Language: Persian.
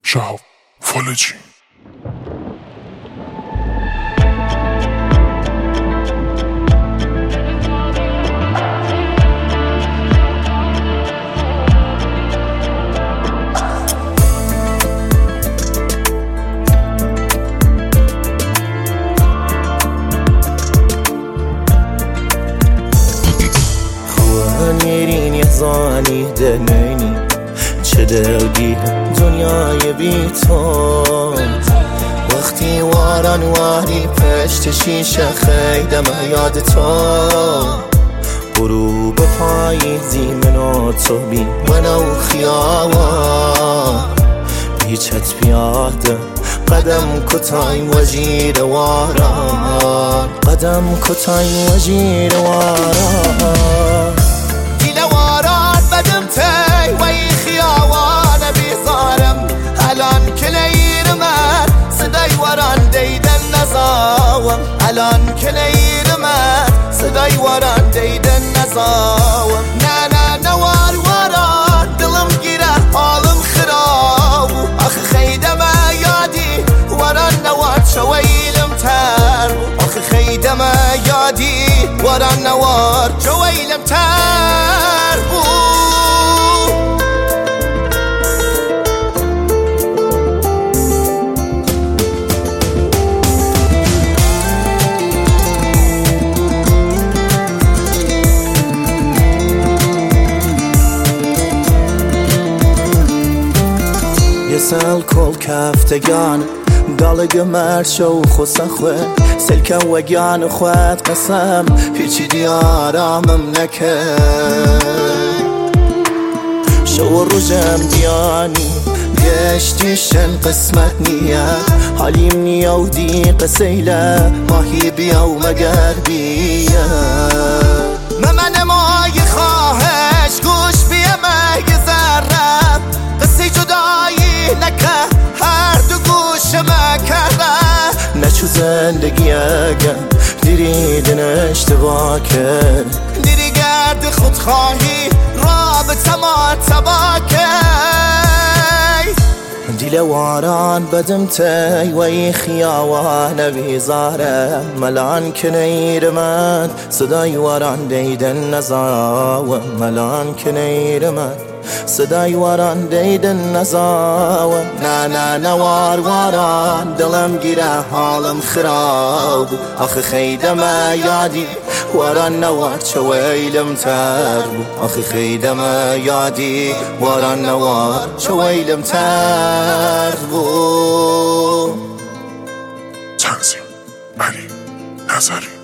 شهاب فالجی. زانی دنینی چه دردی دنیای بی تو وقتی واران واری پشت شیشه خیدم یاد تو غروب پاییزی منو تو بی منو خیابان هیچت بیاده قدم کتای وزیر واران قدم کتای وزیر واران بدمتي وي خياوان بيصارم الان كلير مات صداي وران ديد النزاوم الان كلير مات صداي وران ديد النزاوم نانا نوار وران دلم جيره حالم خراب اخ خيده ما يادي وران نوار شويلم تر اخ خيده ما يادي وران نوار شويلم تر سال کل کفتگان دالگ مرشو خسخوه سلکه و گیان خواد قسم هیچی دیارامم نکرد شو روزم دیانی گشتیشن قسمت نیه حالیم نیا و دی قسیله ماهی بیا و مگر بیا من مای خواهش گوش بیا مگذرم قصی جدایی نکه هر دو گوش مکره نچو زندگی اگم دیریدن اشتباه کرد دیری گرد خودخواهی رابطه ما تبا کرد دیل واران بدمتی وی خیاوان بیزاره ملان کنیر من صدای واران دیدن نزاوم ملان کنیر من صدای واران دیدن نزاوم نه نوار واران دلم گیره حالم خراب آخه خیده ما یادی واران نوار چویلم تر آخه خیده ما یادی واران نوار چویلم تر تنظیم علی نظری.